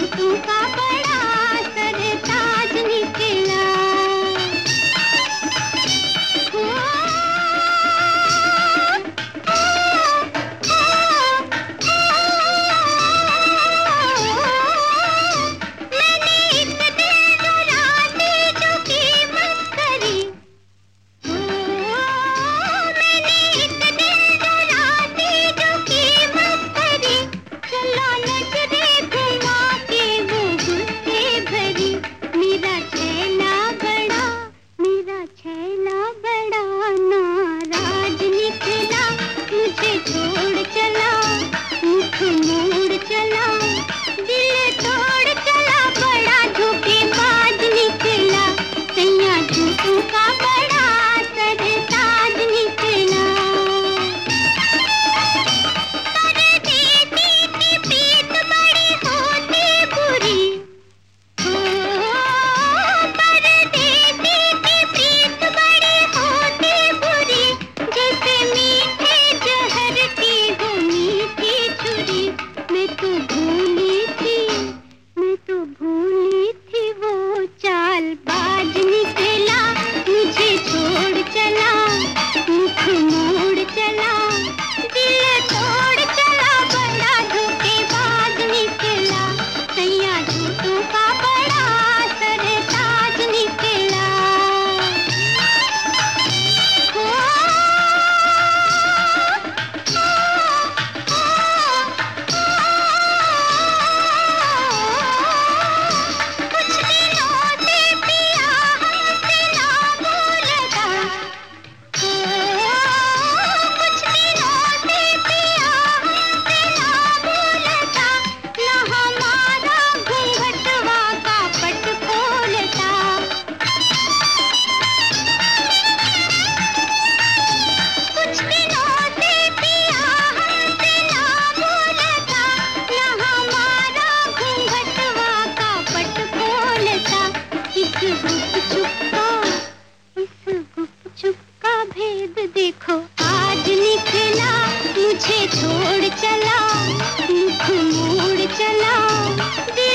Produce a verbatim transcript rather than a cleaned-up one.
झूठों का बड़ा सरताज निकला। हो, मैंने एक दिल रुला दी जो कीमत करी। मैंने एक दिल रुला दी जो कीमत करी। चला नजरे घुमा के वो गुस्से भरी। मेरा छैला बड़ा, मेरा छैला बड़ा नाराज निकला। मुझे छोड़ चला, मुख मोड़ चला, दिल तोड़ चला, बड़ा धोखेबाज निकला। सैया झूठों का बड़ा सरताज निकला। परदेसी की प्रीत बड़ी होती बुरी। हो, परदेसी की प्रीत बड़ी होती बुरी। जैसे मीठे जहर की हो मीठी छुरी। मैं तो भूली थी, मैं तो भूली थी वो चालबाज निकला। मुझे छोड़ चला, मुख मोड़ चला, दिल तोड़ चला, बड़ा धोखेबाज निकला। सैया झूठों का बड़ा सरताज निकला। हो, कुछ दिनों से पिया हमसे ना बोलता। हो, कुछ दिनों से पिया हमसे ना बोलता। न हमारा घूंघटवा का पट खोलता। कुछ दिनों से पिया हमसे ना बोलता। न हमारा घूंघटवा का पट खोलता। इस गुपचुप का, इस गुपचुप का भेद देखो आज निकला। मुझे छोड़ चला, मुख मोड़ चला, दिल